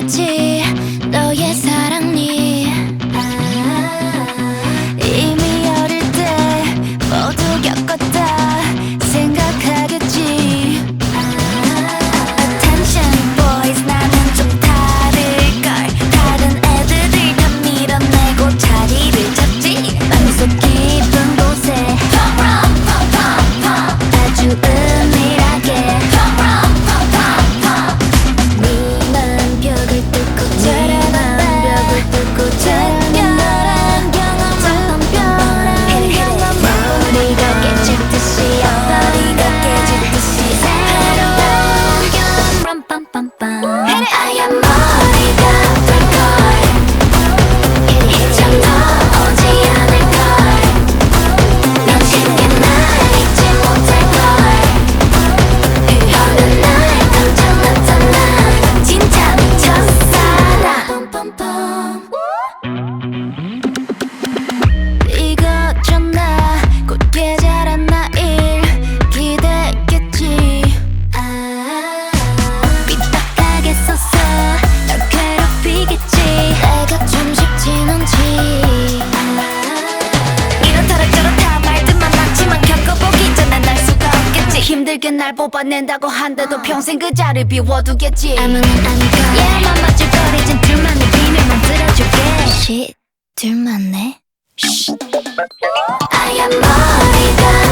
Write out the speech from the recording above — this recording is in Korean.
알겠지 너의 사랑니 이미 어릴 때 모두 겪었다 생각하겠지 Attention boys 나는 좀 다를걸 다른 애들을 다 밀어내고 자리를 잡지 맘속 깊은 곳에 아주 은밀하게 네만 벽을 뚫고 네만 벽을 뚫고 특별한 경험을 머리가 깨질 듯이 머리가 깨질 듯이 새로운 경험 빰빰빰빰 하얀 머리가 아플걸 이제 넘어오지 않을걸 넌 쉽게 날 잊지 못할걸 어느 날 당장 나타나 진짜 미쳤어 나 이거잖아 곧게 자란 나일 기대했겠지 삐딱하게 써서 널 괴롭히겠지 내가 좀 쉽진 않지 이렇다 저렇다 말들만 많지만 겪어보기 전에 날 수가 없겠지 힘들게 날 뽑아낸다고 한데도 평생 그 자리를 비워두겠지 아무는 아니고 얘만 맞질거리진 둘만의 비밀 만들어줄게 Shit 둘만의 하얀 머리가